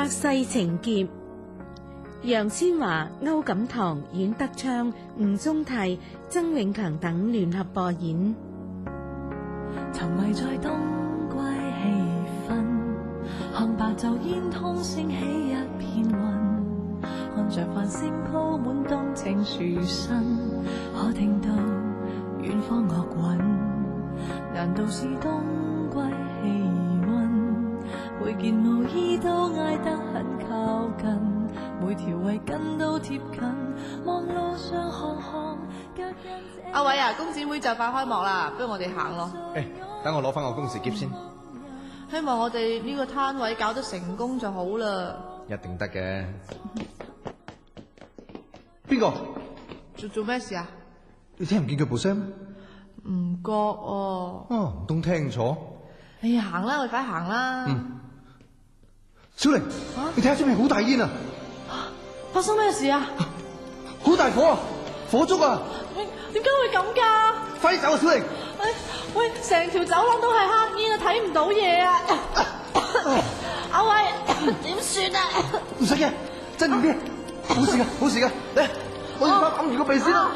百世情劫，楊千嬅、歐錦棠、阮德昌、吳宗娣、曾永強等聯合播演。 沉迷在冬季氣氛，看白晝煙通升起一片雲，看着繁星鋪滿冬青樹身，可聽到遠方樂韻，難道是冬季氣溫？每件毛衣都挨得很靠近，每條圍巾都貼近，望路上看看腳印。 阿偉啊，工展會就快開幕啦，不如我哋行咯。 等我攞翻個公事篋先。 希望我哋呢個攤位搞得成功就好啦。 一定得嘅。邊個？ 做咩事啊？ 你聽唔見腳步聲？ 唔覺哦。 唔通聽錯？ 哎呀，行啦，我哋快行啦。 小玲，你睇下出面好大煙啊！ 發生咩事啊？ 好大火啊！火燭啊！ 點解會咁噶？ 快啲走啊，小玲！ 喂，成條走廊都係黑煙啊，睇唔到嘢啊！阿偉，點算啊？ 唔使驚，真定啲，冇事噶，冇事噶。嚟，我要把揞住個鼻先啦。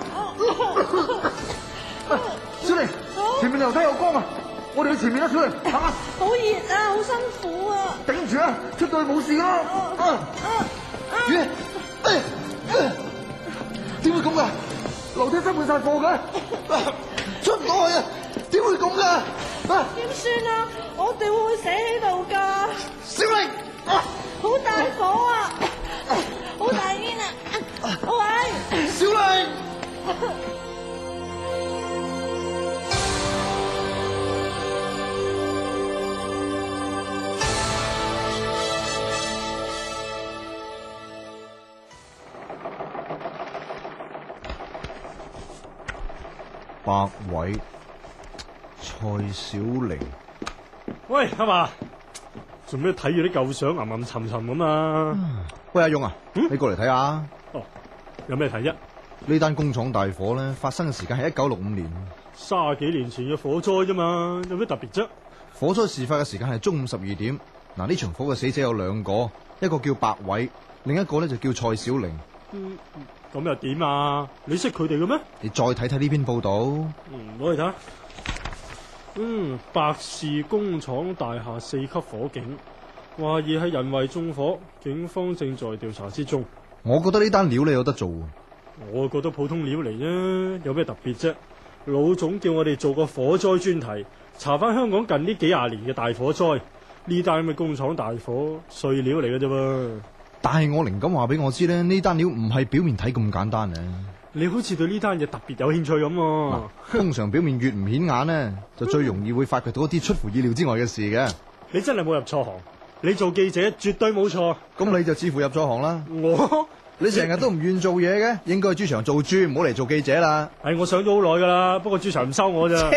小玲，前面樓梯有光啊！我哋去前面啦，小玲，行啊！ 好熱啊，好辛苦啊！ 頂住啊，出到去冇事噶。點會咁噶？樓梯塞滿晒貨嘅，出唔到去啊！點會咁噶？ 點算啊？我哋會唔會死喺度噶？ 小玲， 好大火啊！好大煙啊！喂， 小玲。白偉、蔡小玲， 喂，阿嫲，做咩睇住啲舊相吟吟沉沉咁啊？ 喂，阿勇啊，你過嚟睇下。 哦，有咩睇啫？ 呢單工廠大火咧，發生嘅時間係1965年 ，30幾年前嘅火災啫嘛，有咩特別啫？ 火災事發嘅時間係中午12點。嗱，呢場火嘅死者有2個，一個叫白偉，另一個咧就叫蔡小玲。 咁又點啊？你識佢哋嘅咩？ 你再睇睇呢篇報道。 攞嚟睇。百事工廠大廈4級火警，懷疑係人為縱火，警方正在調查之中。 我覺得呢單料你有得做。 我覺得普通料嚟啫，有咩特別啫？老總叫我哋做個火災專題，查翻香港近呢幾廿年嘅大火災。呢單咁嘅工廠大火碎料嚟嘅啫噃。 但係我靈感話俾我知咧，呢單料唔係表面睇咁簡單啊！ 你好似對呢單嘢特別有興趣咁啊！ 通常表面越唔顯眼呢，就最容易會發掘到一啲出乎意料之外嘅事嘅。 你真係冇入錯行，你做記者絕對冇錯。 咁你就似乎入咗行啦。 你成日都唔願做嘢嘅，應該去豬場做豬，唔好嚟做記者啦。 我上咗好耐噶啦，不過豬場唔收我咋。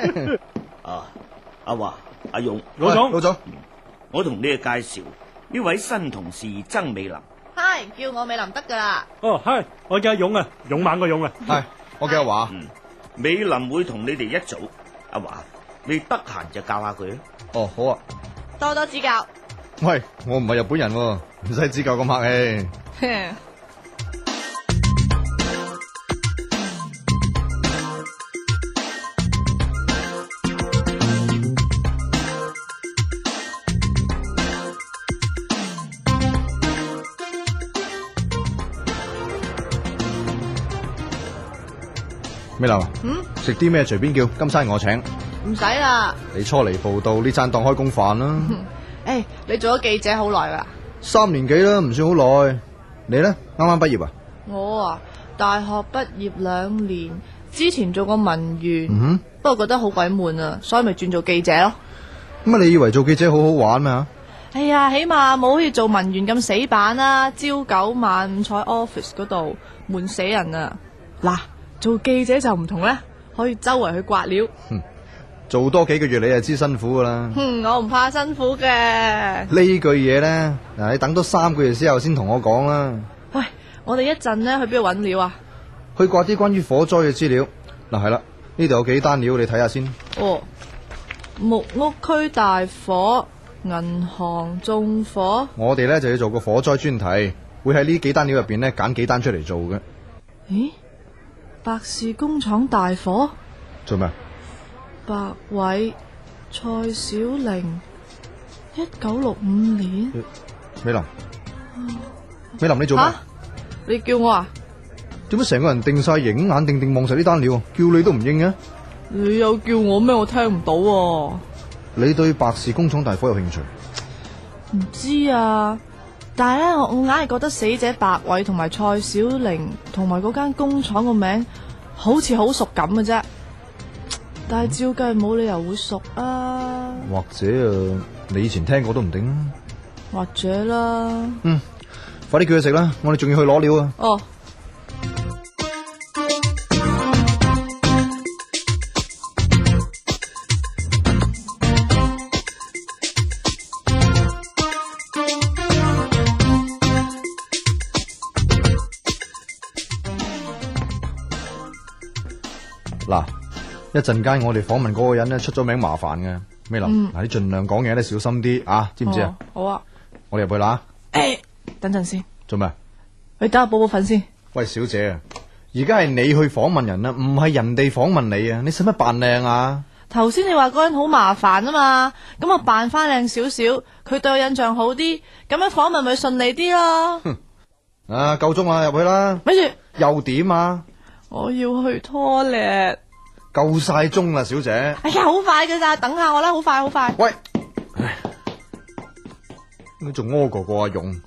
阿華、阿勇， 老總， 我同你哋介紹呢位新同事曾美琳。 嗨，叫我美琳得噶啦。 嗨，我叫阿勇啊，勇猛個勇啊。 係，我叫阿華。 美琳會同你哋一組。阿華，你得閒就教下佢啊。 哦，好啊， 多多指教。 喂，我唔係日本人喎，唔使指教咁客氣。美琳，食啲咩隨便叫，今餐我請。 唔使啦。 你初嚟報道，呢餐當開工飯啦。 你做咗記者好耐啦 ？3年幾啦，唔算好耐。你咧，啱啱畢業啊？ 我啊，大學畢業2年，之前做過文員，不過覺得好鬼悶啊，所以咪轉做記者咯。 咁你以為做記者好好玩咩？ 哎呀，起碼冇好似做文員咁死板啦，朝9晚5坐喺 office 嗰度，悶死人啊！嗱，做記者就唔同咧，可以周圍去刮料。 做多幾個月你就知辛苦噶啦。 我唔怕辛苦嘅。呢句嘢咧，嗱，你等多3個月之後先同我講啦。 喂，我哋一陣咧去邊度搵料啊？ 去刮啲關於火災嘅資料。嗱，係啦，呢度有幾單料，你睇下先。 木屋區大火， 銀行縱火。 我哋呢就要做個火災專題，會喺呢幾單料入邊呢揀幾單出嚟做嘅。 咦？百事工廠大火？ 做咩？ 白偉、蔡小玲，1965年。 美林，美林，你做咩？ 你叫我啊？ 做乜成個人定晒形，眼定定望實呢單料，叫你都唔應嘅？ 你有叫我咩？我聽唔到喎。 你對百事工廠大火有興趣？ 唔知啊，但係咧，我硬係覺得死者白偉同埋蔡小玲同埋嗰間工廠個名好似好熟咁嘅啫。但係照計冇理由會熟啊。 或者你以前聽過都唔定。 或者啦。 快啲叫佢食啦，我哋仲要去攞料啊。 哦。 嗱，一陣間我哋訪問嗰個人咧出咗名麻煩嘅，美林，嗱你盡量講嘢咧小心啲啊，知唔知啊？ 好啊。 我哋入去啦。 等陣先。 做咩？ 你等我補補份先。 喂，小姐啊，而家係你去訪問人啦，唔係人哋訪問你啊！你使乜扮靚啊？ 頭先你話嗰個人好麻煩啊嘛，咁我扮翻靚少少，佢對我印象好啲，咁樣訪問咪順利啲咯。 啊，夠鐘啦，入去啦。 咪住。 又點啊？ 我要去拖咧。 夠晒鐘啦，小姐。 哎呀，好快㗎咋，等下我啦，好快好快。 喂，你仲屙過阿勇？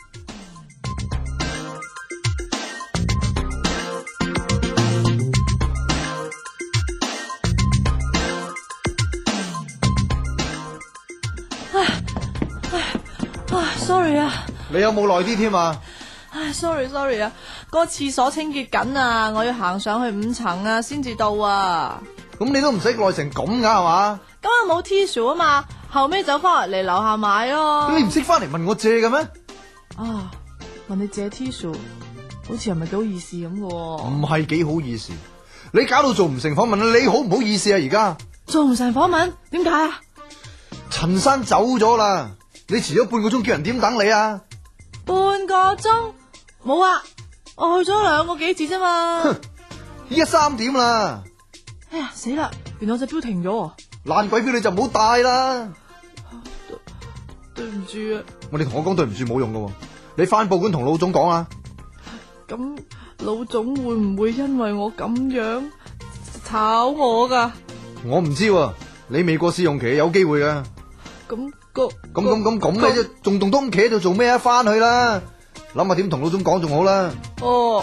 sorry 啊。 你有冇耐啲添啊？ 唉 sorry 啊，嗰個廁所清潔緊啊，我要行上去5層啊，先至到啊。 咁你都唔使耐成咁噶係嘛？ 今日冇 tissue 啊嘛，後尾走翻嚟樓下買咯。 你唔識翻嚟問我借嘅咩？ 啊，問你借 tissue，好似係咪幾好意思咁嘅？ 唔係幾好意思，你搞到做唔成訪問，你好唔好意思啊？而家做唔成訪問，點解啊？ 陳生走咗啦，你遲咗半個鐘，叫人點等你啊？ 半個鐘？冇啊，我去咗2個幾字啫嘛。 依家3點啦。 哎呀，死啦！原來我隻錶停咗。 爛鬼錶你就唔好帶啦。 對唔住啊。 你同我講對唔住冇用噶，你翻報館同老總講啊。 咁老總會唔會因為我咁樣炒我噶？ 我唔知喎，你未過試用期，有機會噶。咁咩啫？仲動東企喺度做咩啊？翻去啦，諗下點同老總講仲好啦。 哦。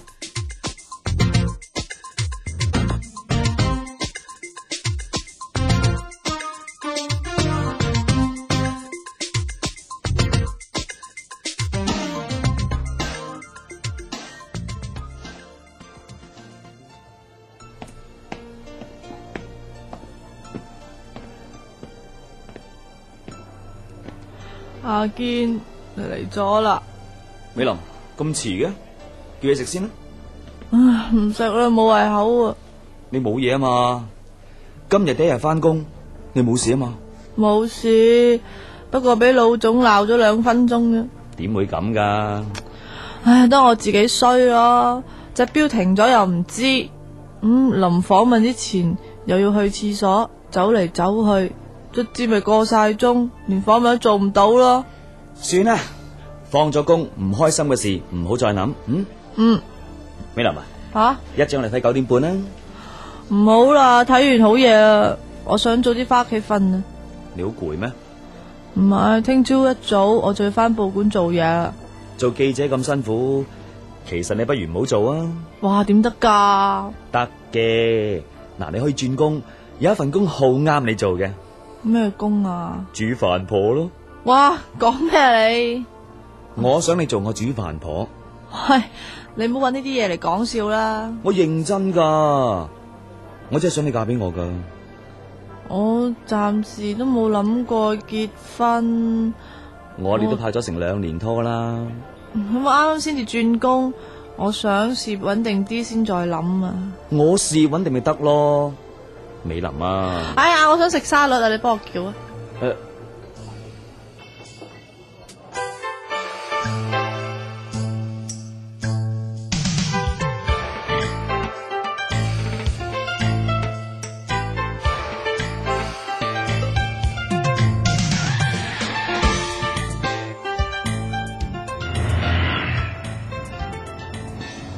阿堅嚟咗啦。 美林咁遲嘅，叫嘢食先啦。 唉，唔食啦，冇胃口啊。 你冇嘢啊嘛？今日第一日翻工，你冇事啊嘛？ 冇事，不過俾老總鬧咗2分鐘啫。 點會咁噶？ 唉，得我自己衰咯，隻錶停咗又唔知，臨訪問之前又要去廁所，走嚟走去。卒之咪過晒鐘，連訪問都做唔到咯。 算啦，放咗工唔開心嘅事唔好再諗。美林啊，一張嚟睇9點半啦。 唔好啦，睇完好夜啊，我想早啲翻屋企瞓啊。 你好攰咩？ 唔係，聽朝一早我就要翻報館做嘢。 做記者咁辛苦，其實你不如唔好做啊。 哇，點得噶？ 得嘅，嗱，你可以轉工，有一份工好啱你做嘅。 咩工啊？ 煮飯婆咯。 哇，講咩啊你？ 我想你做我煮飯婆。 喂，你唔好搵呢啲嘢嚟講笑啦。 我認真噶，我真係想你嫁俾我噶。 我暫時都冇諗過結婚。 我哋都拍咗成2年拖啦。 咁我啱啱先至轉工，我想事業穩定啲先再諗啊。 我事業穩定咪得咯。美林啊！ 哎呀，我想食沙律啊，你幫我叫啊。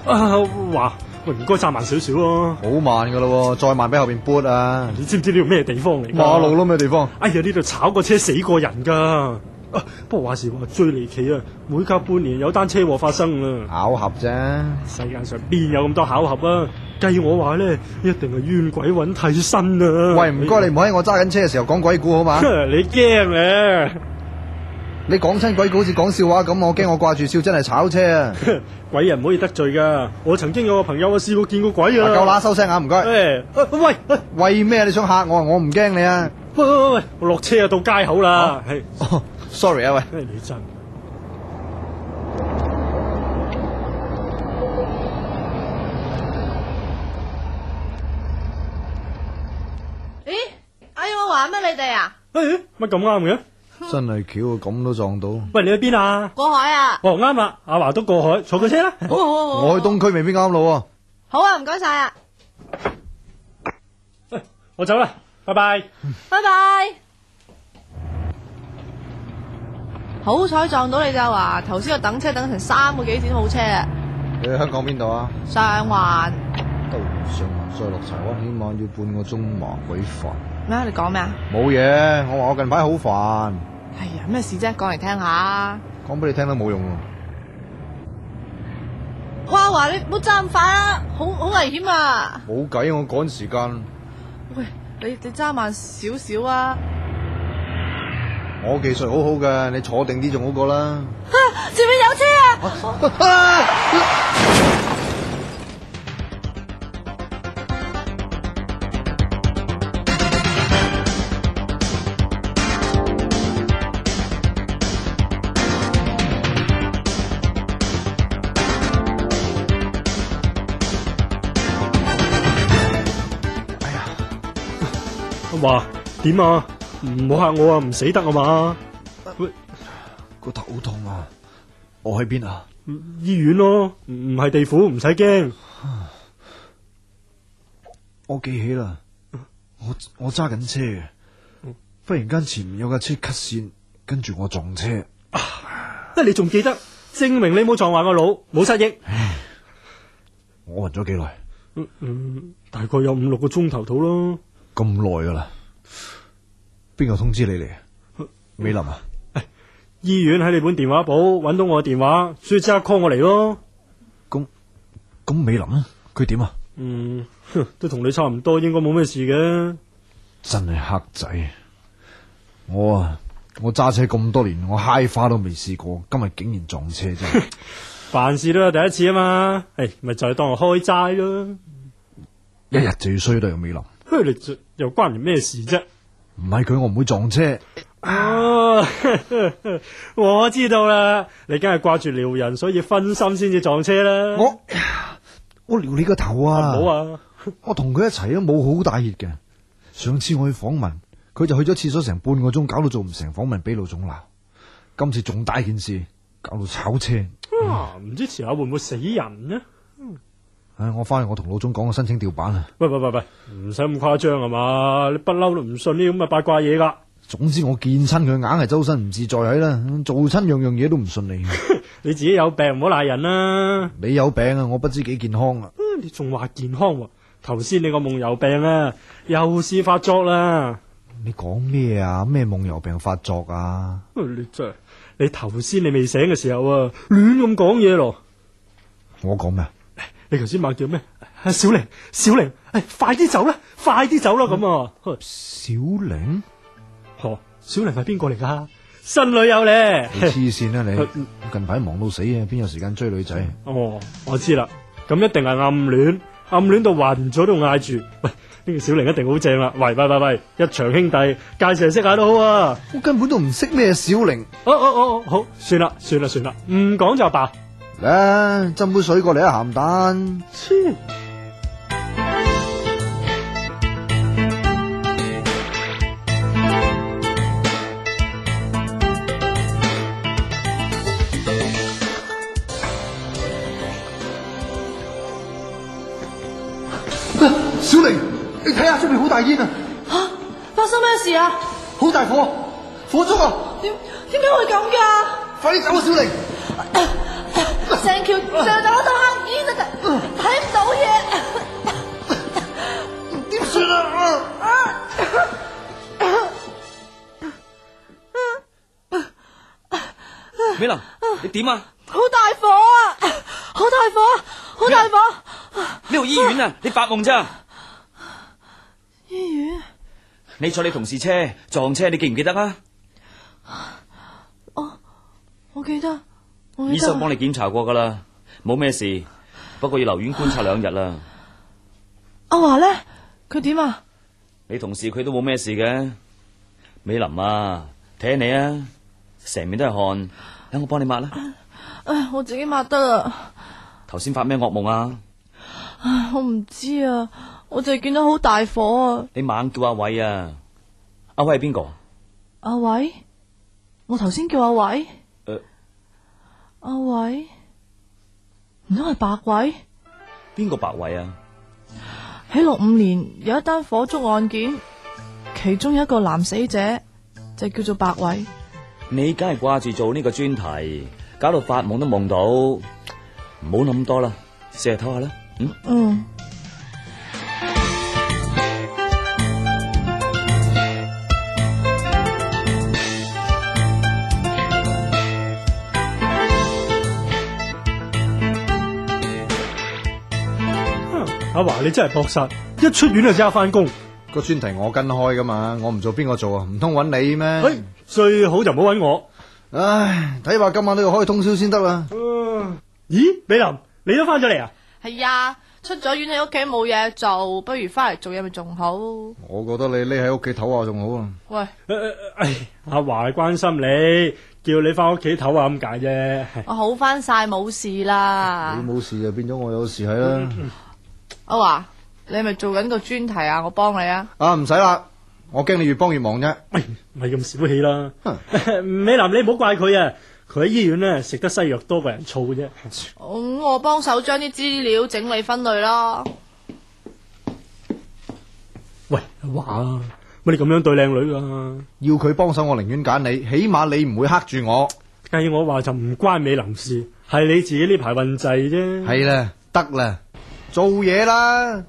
話喂，唔該揸慢少少啊。 好慢噶咯，再慢俾後邊撥啊！ 你知唔知呢度咩地方嚟？ 馬路咯，咩地方？ 哎呀，呢度炒過車死過人噶。不過話時話最離奇啊，每隔半年有單車禍發生啊。 巧合啫， 世界上邊有咁多巧合啊？計我話咧，一定係冤鬼揾替身啊！ 喂，唔該你唔好喺我揸緊車嘅時候講鬼故好嘛？ 你驚咧？ 你講親鬼故好似講笑話咁，我驚我掛住笑真係炒車啊！ 鬼人唔可以得罪噶。我曾經有個朋友啊試過見過鬼啊！ 夠啦，收聲啊！唔該。 喂， 為咩你想嚇我啊？我唔驚你啊！ 喂，我落車啊，到街口啦。係 ，sorry 啊，喂。 你真。 咦，哎呀，我玩咩你哋啊？ 乜咁啱嘅？ 真係巧啊，咁都撞到。 喂，你去邊啊？ 過海啊。 哦，啱啦，阿華都過海，坐佢車啦。 好， 我去東區未必啱路啊。 好啊，唔該晒啊。 我走啦，拜拜。 拜拜。好彩撞到你咋華，頭先我等車等成3個幾先好車啊。 你去香港邊度啊？ 上環。 到上環再落柴灣，起碼要半個鐘，麻鬼煩。 咩？你講咩啊？ 冇嘢，我話我近排好煩。 係啊，咩事啫？講嚟聽下。 講俾你聽都冇用喎。 哇華，你唔好揸咁快啊，好危險啊！ 冇計，我趕時間。 喂，你揸慢少少啊！ 我技術好好嘅，你坐定啲仲好過啦。 前面有車啊！ 話點啊？唔好嚇我啊！唔死得啊嘛！喂， 個頭好痛啊！我喺邊啊？ 醫院咯，唔係地府，唔使驚。 我記起啦，我揸緊車嘅，忽然間前面有架車 cut 線，跟住我撞車。 你仲記得，證明你冇撞壞個腦，冇失憶。 我暈咗幾耐？ 大概有5-6個鐘頭到咯。 咁耐噶啦？邊個通知你嚟？美林啊？ 醫院喺你本電話簿揾到我嘅電話，所以即刻 call 我嚟咯。 咁美林佢點啊？ 都同你差唔多，應該冇咩事嘅。 真係黑仔！我揸車咁多年，我揩花都未試過，今日竟然撞車啫！ 凡事都有第一次啊嘛，咪就係當我開齋咯。 一日就要衰到有美林， 你又關人咩事啫？ 唔係佢，我唔會撞車。 我知道啦，你梗係掛住撩人，所以分心先至撞車啦。 我撩你個頭啊！ 唔好啊！ 我同佢一齊都冇好大熱嘅。上次我去訪問，佢就去咗廁所成半個鐘，搞到做唔成訪問，俾老總鬧。今次仲大件事，搞到炒車。 唔知遲下會唔會死人呢？ 我翻去我同老總講，我申請調板啊！ 喂，唔使咁誇張啊嘛！你不嬲都唔信呢咁嘅八卦嘢噶。 總之我見親佢硬係周身唔自在喺啦，做親樣嘢都唔順利。 你自己有病唔好賴人啦。 你有病啊，我不知幾健康啊。 你仲話健康喎？頭先你個夢遊病啊，又試發作啦。 你講咩啊？咩夢遊病發作啊？ 你頭先你未醒嘅時候啊，亂咁講嘢咯。 我講咩？ 你頭先罵叫咩？小玲，快啲走啦，咁啊！ 小玲？ 小玲係邊個嚟噶？新女友咧？ 你黐線啦你！近排忙到死啊，邊有時間追女仔？ 我知啦，咁一定係暗戀到暈咗都嗌住。喂，呢個小玲一定好正啦！喂，一場兄弟，介紹識下都好啊！ 我根本都唔識咩小玲。 好，算啦，唔講就罷。 嚟，斟杯水過嚟啊，鹹蛋。小玲，你睇下出面好大煙啊！ 發生咩事啊？ 好大火，火燭啊！ 點解會咁噶？ 快啲走啊，小玲！ 成條上大樓都黑煙啊！ 睇唔到嘢， 點算啊？ 美林，你點啊？ 好大火啊！好大火，好大火！ 呢度醫院啊，你發夢咋？ 醫院？ 你坐你同事車撞車，你記唔記得啊？ 我記得。 醫生幫你檢查過噶啦，冇咩事，不過要留院觀察2日啦。 阿華咧，佢點啊？ 你同事佢都冇咩事嘅。美林啊，睇下你啊，成面都係汗，等我幫你抹啦。 我自己抹得啦。 頭先發咩噩夢啊？ 我唔知啊，我就係見到好大火啊！ 你猛叫阿偉啊！阿偉係邊個？ 阿偉？我頭先叫阿偉？阿偉？唔通係白偉？ 邊個白偉啊？ 喺65年有一單火燭案件，其中有一個男死者就叫做白偉。 你梗係掛住做呢個專題，搞到發夢都夢到，唔好諗咁多啦，試下唞下啦。 嗯。 阿華你真係搏殺，一出院就即刻翻工。 個專題我跟開噶嘛，我唔做邊個做啊？唔通揾你咩？ 最好就唔好揾我。 唉，睇怕今晚都要開通宵先得啦。 咦，美林，你都翻咗嚟啊？ 係啊，出咗院喺屋企冇嘢做，不如翻嚟做嘢咪仲好。 我覺得你匿喺屋企唞下仲好啊。 喂， 阿華係關心你，叫你翻屋企唞下咁解啫。 我好翻晒，冇事啦。 你冇事就變咗我有事係啦。 阿華，你係咪做緊個專題啊？我幫你啊。 唔使啦，我驚你越幫越忙啫。 唔係咁小氣啦。美林，你唔好怪佢啊，佢喺醫院咧食得西藥多過人燥啫。 我幫手將啲資料整理分類啦。 喂，阿華啊，乜你咁樣對靚女噶？ 要佢幫手，我寧願揀你，起碼你唔會黑住我。 計我話就唔關美林事，係你自己呢排運滯啫。 係啦，得啦，做嘢啦。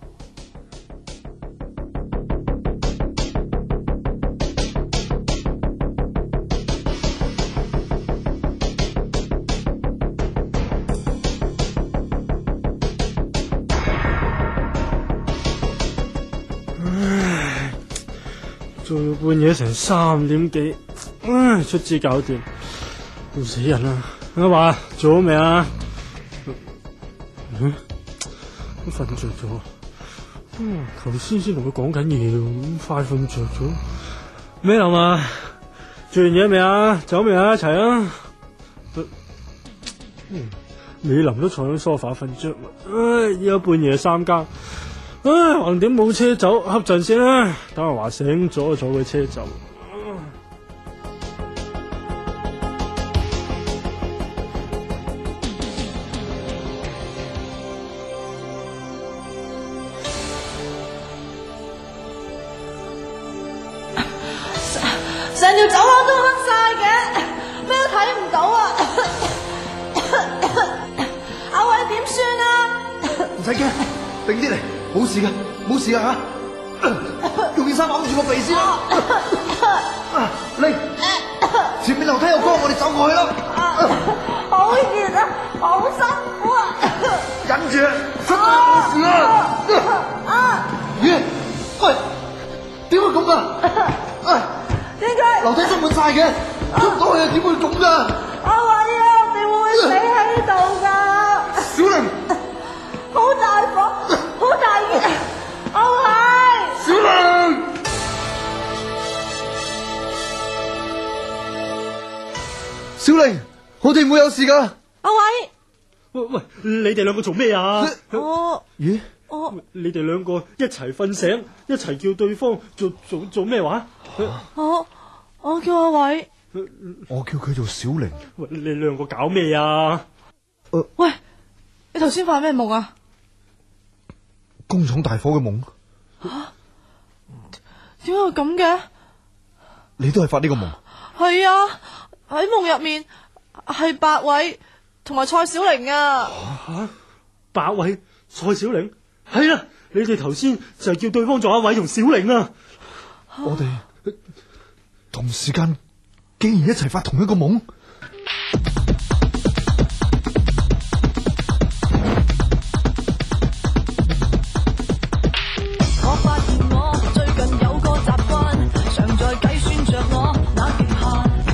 做到半夜成3點幾，出資搞掂，要死人啦！阿華做好未啊？都瞓着咗。頭先同佢講緊嘢，咁快瞓着咗。咩諗啊？做完嘢未啊？走未啊？一齊啊！美林都坐喺梳化瞓着，依家半夜3更。橫掂冇車走，瞌陣先啦。等阿華醒咗，坐佢車走。 成條走廊都黑晒嘅，咩都睇唔到啊！阿偉點算啊？ 唔使驚，定啲嚟。冇事噶，冇事噶吓，用件衫揞住個鼻先啦。嚟，前面樓梯有光，我哋走過去啦。 好熱啊，好辛苦啊！ 忍住，實在冇事啊。咦？喂，點會咁噶？ 點解？ 樓梯塞滿晒嘅，出唔到去啊？點會咁噶？ 阿偉啊，我哋會唔會死喺度噶？ 小玲， 好大火！好大熱，阿偉！ 小玲，小玲，我哋唔會有事噶。 阿偉， 喂，你哋兩個做咩啊？ 咦？ 你哋兩個一齊瞓醒，一齊叫對方做咩話？ 我叫阿偉， 我叫佢做小玲。 喂，你兩個搞咩啊？ 喂，你頭先發咩夢啊？ 工廠大火嘅夢。 點解會咁嘅？ 你都係發呢個夢？ 係啊，喺夢入面係白偉同埋蔡小玲啊。 白偉、蔡小玲，係啦，你哋頭先就係叫對方做阿偉同小玲啊！ 我哋同時間竟然一齊發同一個夢。 我發現我最近有個習慣，常在計算着我那極限。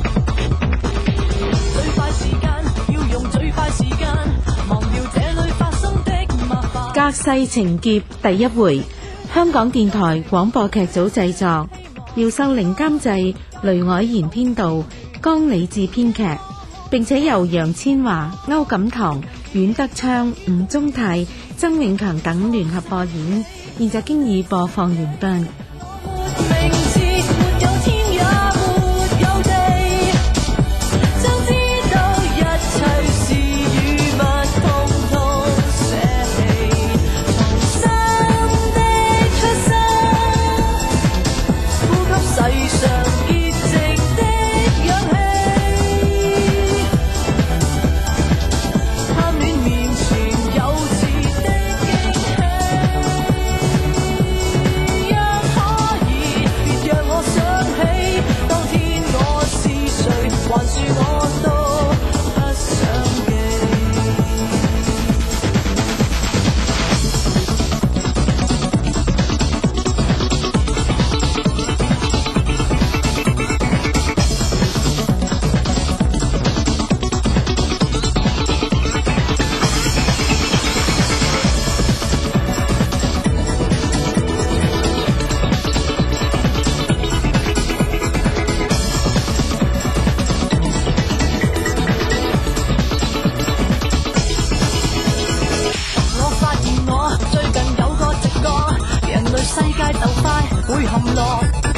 最快時間要用最快時間，忘掉這裏發生的麻煩。 隔世情劫第一回，香港電台廣播劇組製作，姚秀玲監製，雷凱賢編導，江理智編劇，並且由楊千嬅、歐錦棠、阮德昌、吳宗泰、曾永強等聯合播演。現在經已播放完畢。 世界就快會陷落。